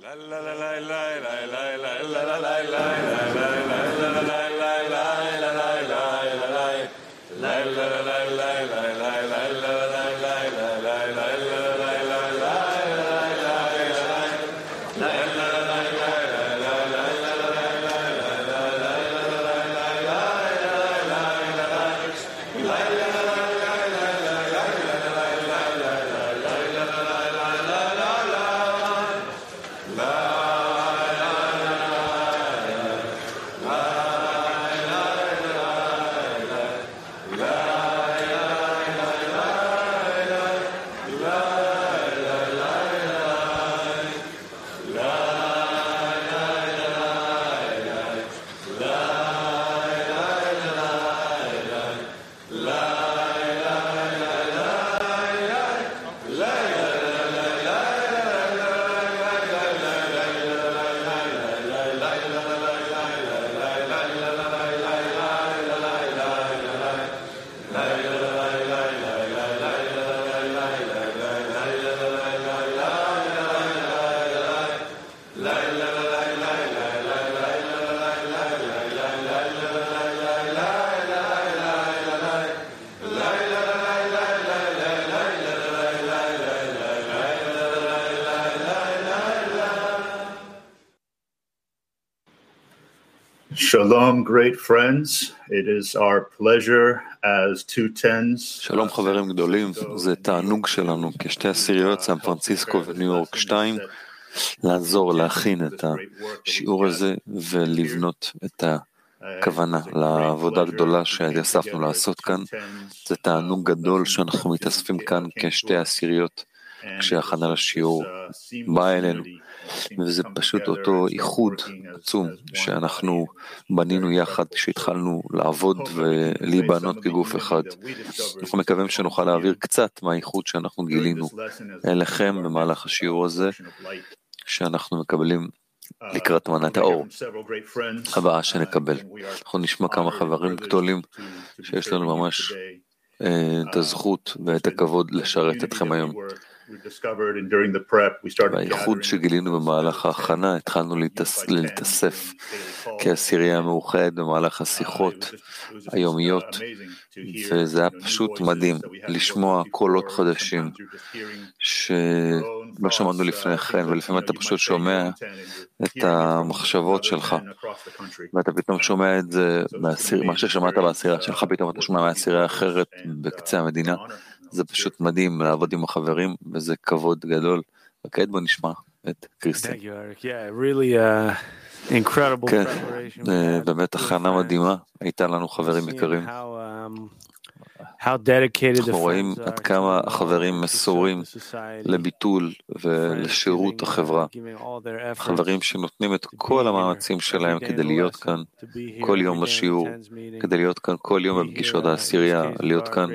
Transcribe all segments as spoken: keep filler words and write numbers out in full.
Shalom, great friends. It is our pleasure as two tens. שלום חברים גדולים, זה תענוג שלנו כשתי עשיריות, סן פרנסיסקו וניו יורק שתיים, לעזור להכין את השיעור הזה ולבנות את הכוונה לעבודה גדולה שהתאספנו לעשות כאן. זה תענוג גדול שאנחנו מתאספים כאן כשתי עשיריות כשהכנה לשיעור בא אלינו, וזה פשוט אותו איחוד עצום שאנחנו בנינו יחד כשהתחלנו לעבוד ולהיבנות כגוף אחד. אנחנו מקווים שנוכל להעביר קצת מהאיחוד שאנחנו גילינו אליכם במהלך השיעור הזה, שאנחנו מקבלים לקראת מנת האור הבאה שנקבל. אנחנו נשמע כמה חברים גדולים שיש לנו ממש את הזכות ואת הכבוד לשרת אתכם היום. והייחוד שגילינו במהלך ההכנה, התחלנו להתאסף כעשירייה מאוחדת במהלך השיחות היומיות, וזה היה פשוט מדהים לשמוע קולות חדשים שלא שמענו לפני כן, ולפעמים אתה פשוט שומע את המחשבות שלך ואתה פתאום שומע את זה, מה ששמעת בעשירייה שלך פתאום אתה שומע מהעשירייה אחרת בקצה המדינה. זה פשוט מדהים לעבוד עם החברים, וזה כבוד גדול. וכעת בוא נשמע את קריסטיאן. כן, באמת הכנה מדהימה, הייתה לנו חברים יקרים. אנחנו רואים עד כמה החברים מסורים לביטול ולשירות החברה. חברים שנותנים את כל המאמצים שלהם כדי להיות כאן כל יום בשיעור, כדי להיות כאן כל יום בפגישות העשירייה, להיות כאן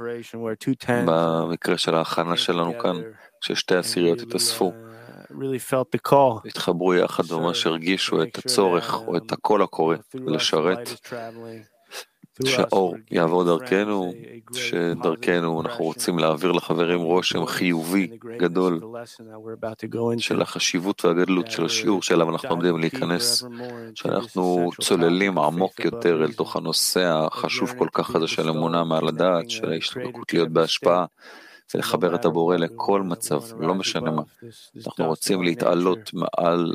במקרה של ההכנה שלנו כאן, כששתי עשיריות התאספו. התחברו יחד וממש הרגישו את הצורך או את הקול הקורא לשרת, שהאור יעבור דרכנו, שדרכנו אנחנו רוצים להעביר לחברים רושם חיובי גדול של החשיבות והגדלות של השיעור שאליו אנחנו עומדים להיכנס, שאנחנו צוללים עמוק יותר אל תוך הנושא החשוב כל כך הזה של אמונה מעל הדעת, של ההשתוקקות להיות בהשפעה ולחבר את הבורא לכל מצב, לא משנה מה. אנחנו רוצים להתעלות מעל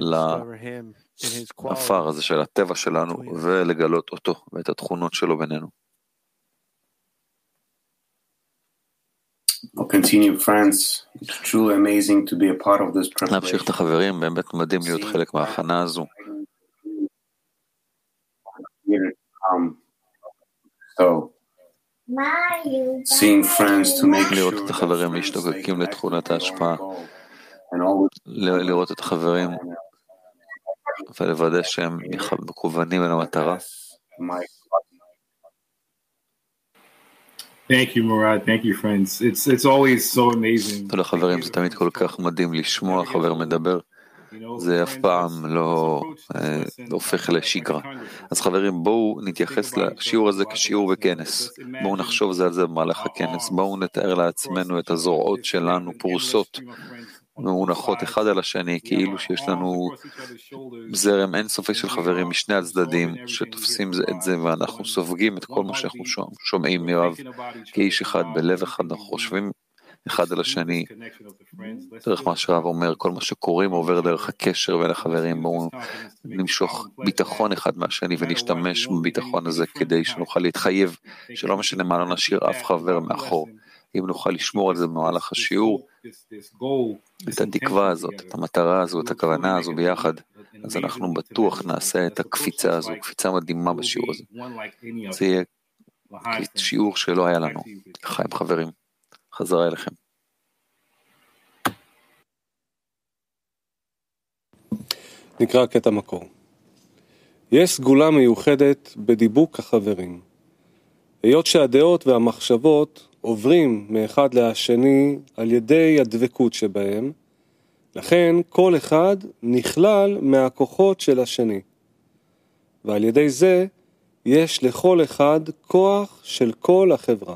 האפר הזה של הטבע שלנו ולגלות אותו ואת התכונות שלו בינינו. להמשיך את החברים, באמת מדהים להיות חלק מההכנה הזו. לראות את החברים להשתוקקים לתכונת ההשפעה, לראות את החברים ולוודא שהם מכוונים אל המטרה. Thank you, Murad. Thank you, friends. It's it's always so amazing. תודה חברים, זה תמיד כל כך מדהים לשמוע חבר מדבר. זה אף פעם לא הופך לשגרה. אז חברים, בואו נתייחס לשיעור הזה כשיעור בכנס. בואו נחשוב זה על זה במהלך הכנס. בואו נתאר לעצמנו את הזרועות שלנו פרוסות מונחות אחד על השני, כאילו שיש לנו זרם אינסופי של חברים משני הצדדים שתופסים זה את זה, ואנחנו סופגים את כל מה שאנחנו שומעים מיואב כאיש אחד, בלב אחד, אנחנו חושבים אחד על השני, דרך מה שהרב אומר, כל מה שקוראים עובר דרך הקשר בין החברים, בואו נמשוך ביטחון אחד מהשני ונשתמש בביטחון הזה כדי שנוכל להתחייב, שלא משנה מה, לא נשאיר אף חבר מאחור. אם נוכל לשמור על זה במהלך השיעור, את התקווה הזאת, את המטרה הזו, את הכוונה הזו ביחד, אז אנחנו בטוח נעשה את הקפיצה הזו, קפיצה מדהימה בשיעור הזה. זה יהיה שיעור שלא היה לנו. חיים חברים, חזרה אליכם. נקרא קטע מקור. יש סגולה מיוחדת בדיבוק החברים. היות שהדעות והמחשבות עוברים מאחד לשני על ידי הדבקות שבהם, לכן כל אחד נכלל מהכוחות של השני. ועל ידי זה יש לכל אחד כוח של כל החברה.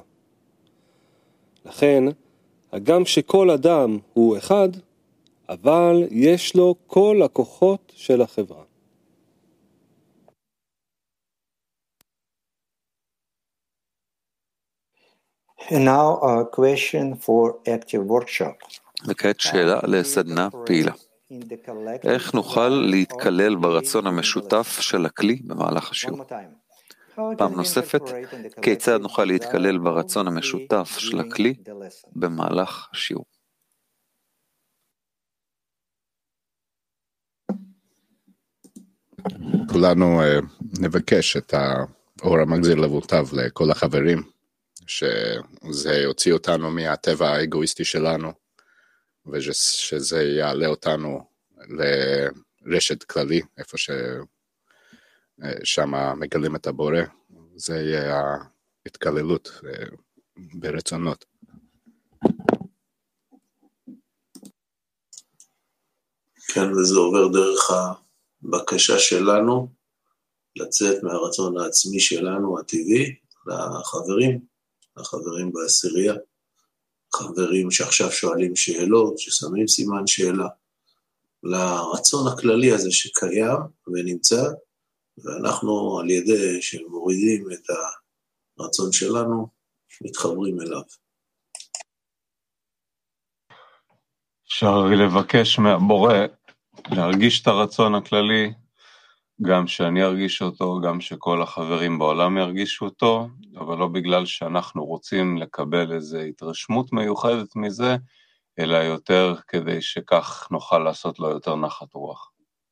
לכן, הגם שכל אדם הוא אחד, אבל יש לו כל הכוחות של החברה. And now a question for active workshop. וכעת שאלה לסדנה פעילה. איך נוכל להתקלל ברצון המשותף של הכלי במהלך השיעור? פעם נוספת, כיצד נוכל להתקלל ברצון המשותף של הכלי במהלך השיעור? כולנו נבקש את האור המגזיר לבותיו לכל החברים, שזה יוציא אותנו מהטבע האגואיסטי שלנו, ושזה יעלה אותנו לרשת כללי, איפה ששם מגלים את הבורא, זה יהיה ההתקללות ברצונות. כן, וזה עובר דרך הבקשה שלנו, לצאת מהרצון העצמי שלנו, הטבעי, לחברים, לחברים בעשירייה, חברים שעכשיו שואלים שאלות, ששמים סימן שאלה, לרצון הכללי הזה שקיים ונמצא, ואנחנו על ידי שמורידים את הרצון שלנו, מתחברים אליו. אפשר לבקש מהבורא להרגיש את הרצון הכללי, גם שאני ארגיש אותו, גם שכל החברים בעולם ירגישו אותו, אבל לא בגלל שאנחנו רוצים לקבל איזו התרשמות מיוחדת מזה, אלא יותר כדי שכך נוכל לעשות לו יותר נחת רוח.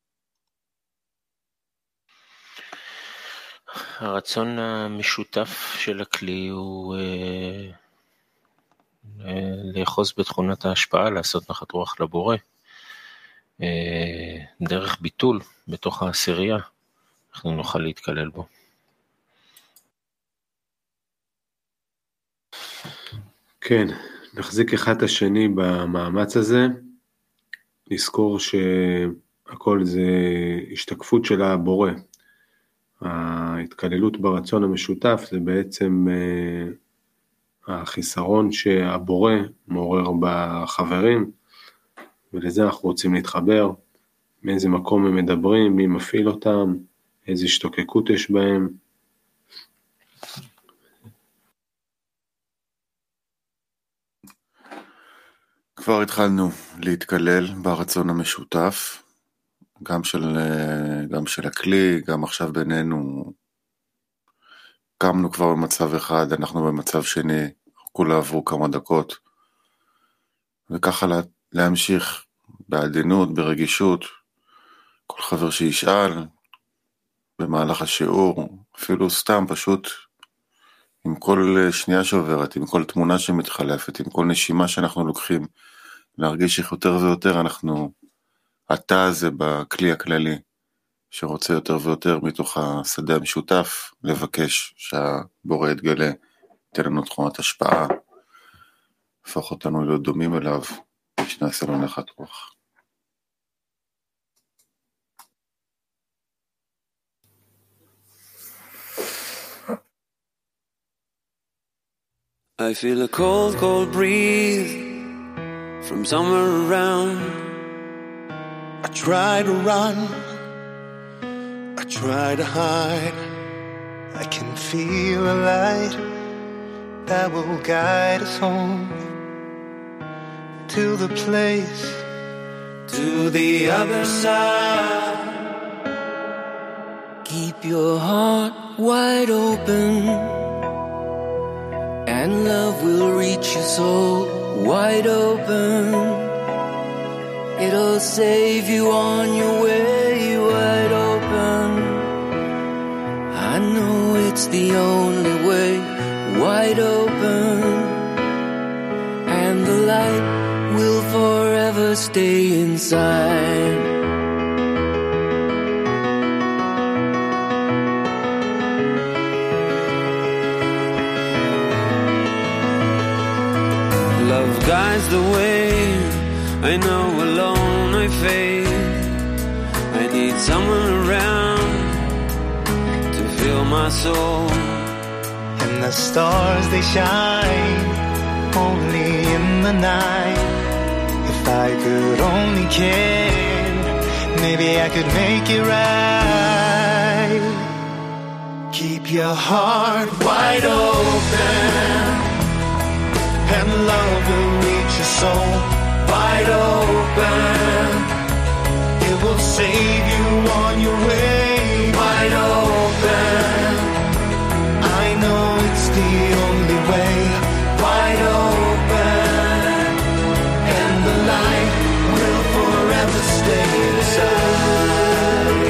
הרצון המשותף של הכלי הוא אה, אה, לאחוז בתכונת ההשפעה, לעשות נחת רוח לבורא. דרך ביטול בתוך העשירייה, אנחנו נוכל להתקלל בו. כן, נחזיק אחד את השני במאמץ הזה, לזכור שהכל זה השתקפות של הבורא. ההתקללות ברצון המשותף זה בעצם החיסרון שהבורא מעורר בחברים, ולזה אנחנו רוצים להתחבר, מאיזה מקום הם מדברים, מי מפעיל אותם, איזה השתוקקות יש בהם. כבר התחלנו להתקלל ברצון המשותף, גם של, גם של הכלי, גם עכשיו בינינו, קמנו כבר במצב אחד, אנחנו במצב שני, כולה עברו כמה דקות, וככה לה, להמשיך בעדינות, ברגישות, כל חבר שישאל במהלך השיעור, אפילו סתם פשוט עם כל שנייה שעוברת, עם כל תמונה שמתחלפת, עם כל נשימה שאנחנו לוקחים, להרגיש איך יותר ויותר אנחנו, התא הזה בכלי הכללי, שרוצה יותר ויותר מתוך השדה המשותף, לבקש שהבורא יתגלה, ייתן לנו תכונת השפעה, הפוך אותנו להיות דומים אליו, שנעשה לו נחת רוח. I feel a cold, cold breeze from somewhere around. I try to run, I try to hide. I can feel a light that will guide us home to the place, to the other side. Keep your heart wide open, and love will reach your soul wide open. It'll save you on your way wide open. I know it's the only way wide open, and the light will forever stay inside. Love guides the way, I know alone I fade. I need someone around to fill my soul. And the stars they shine only in the night. If I could only care, maybe I could make it right. Keep your heart wide open, and love will reach your soul wide open. It will save you on your way wide open. I know it's the only way wide open, and the light will forever stay inside.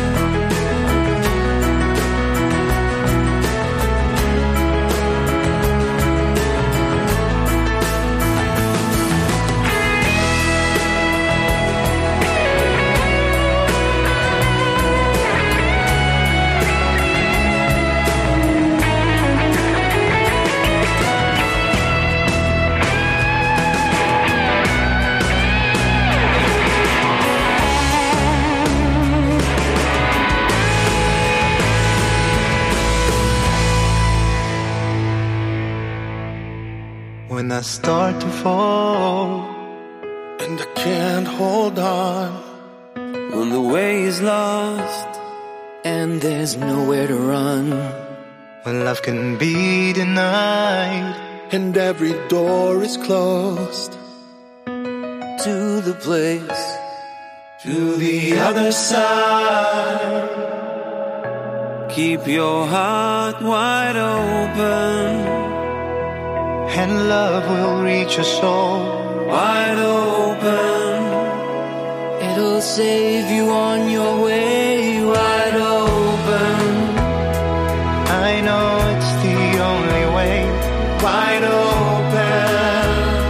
When I start to fall and I can't hold on, when the way is lost and there's nowhere to run, when love can be denied and every door is closed, to the place, to the other side. Keep your heart wide open, and love will reach your soul wide open. It'll save you on your way wide open. I know it's the only way wide open.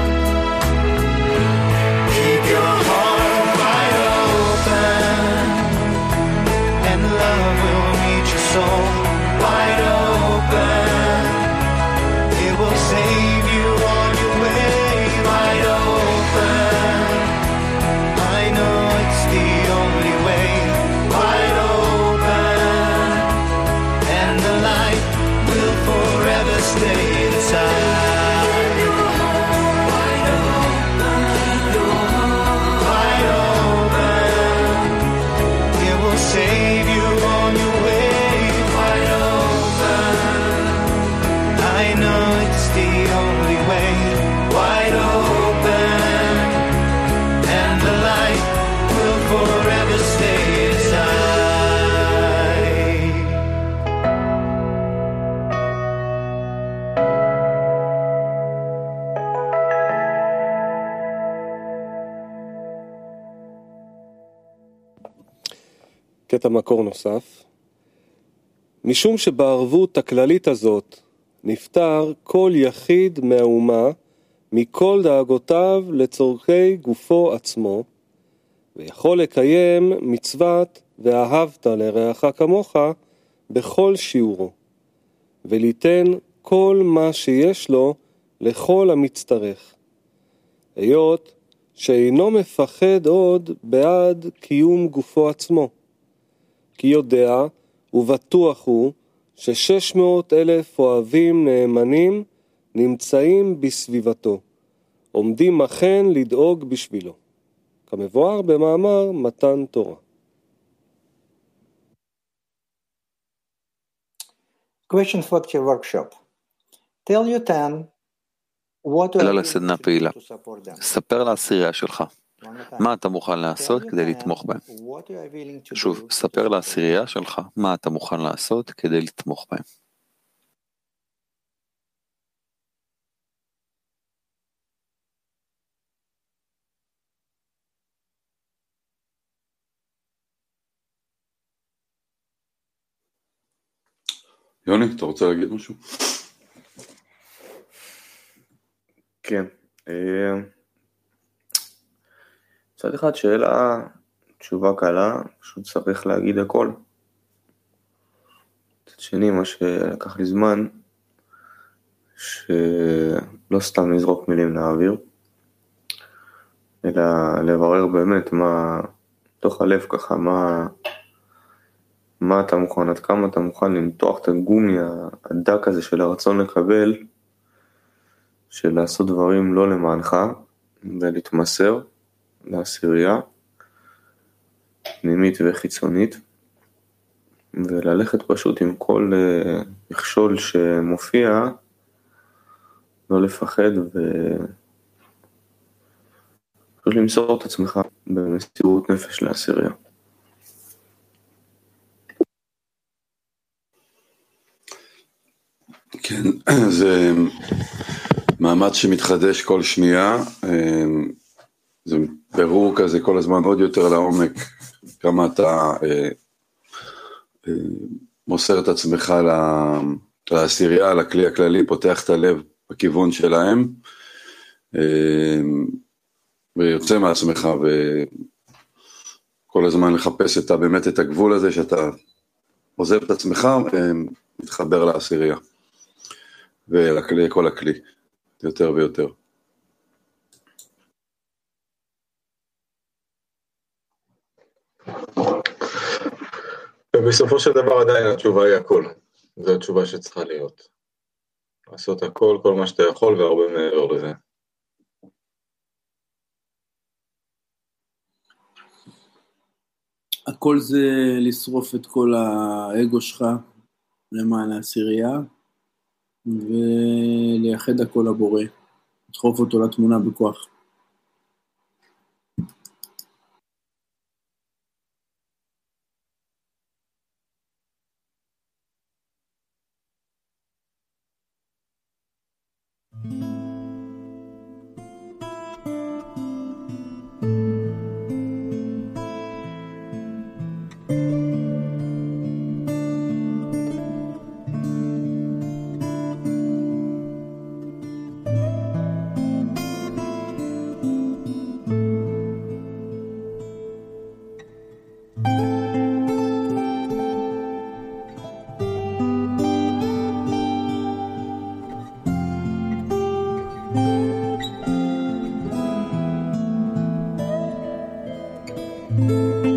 Keep your heart wide open, and love will reach your soul wide open. It will save you on your way wide open. I know it's the only way wide open, and the light will forever stay inside. Wide open, wide open. It will save you on your way wide open. I know it's the only way wide open, and the light will forever stay inside. קטע מקור נוסף. משום שבערבות הכללית הזאת נפטר כל יחיד מהאומה מכל דאגותיו לצורכי גופו עצמו, ויכול לקיים מצוות ואהבת לרעך כמוך בכל שיעורו, וליתן כל מה שיש לו לכל המצטרך, היות שאינו מפחד עוד בעד קיום גופו עצמו, כי יודע ובטוח הוא ששש מאות אלף אוהבים נאמנים נמצאים בסביבתו, עומדים אכן לדאוג בשבילו, כמבואר במאמר מתן תורה. Question for the workshop. Tell your ten what you אלא are לסדנה willing to פעילה. do to support them. ספר לעשירייה שלך One more time. מה אתה מוכן לעשות Tell your כדי ten לתמוך בהם. what you are willing to שוב, do to ספר support them. לעשירייה שלך מה אתה מוכן לעשות כדי לתמוך בהם. יוני, אתה רוצה להגיד משהו? כן. מצד אחד שאלה, תשובה קלה, פשוט צריך להגיד הכל. מצד שני, מה שלקח לי זמן, שלא סתם לזרוק מילים לאוויר, אלא לברר באמת מה, תוך הלב ככה, מה, מה אתה מוכן, עד כמה אתה מוכן למתוח את הגומי הדק הזה של הרצון לקבל, של לעשות דברים לא למענך, ולהתמסר לעשירייה, פנימית וחיצונית, וללכת פשוט עם כל uh, מכשול שמופיע, לא לפחד ופשוט למסור את עצמך במסירות נפש לעשירייה. כן, זה מאמץ שמתחדש כל שנייה, זה ברור כזה כל הזמן עוד יותר לעומק, כמה אתה אה, אה, מוסר את עצמך לעשירייה, לכלי הכללי, פותח את הלב בכיוון שלהם, אה, ויוצא מעצמך, וכל הזמן לחפש את, באמת את הגבול הזה, שאתה עוזב את עצמך, מתחבר לעשירייה. ולכל הכלי, יותר ויותר. ובסופו של דבר עדיין התשובה היא הכל. זו התשובה שצריכה להיות. לעשות הכל, כל מה שאתה יכול והרבה מעבר לזה. הכל זה לשרוף את כל האגו שלך למען העשירייה, ולייחד הכל לבורא, לדחוף אותו לתמונה בכוח. Thank you.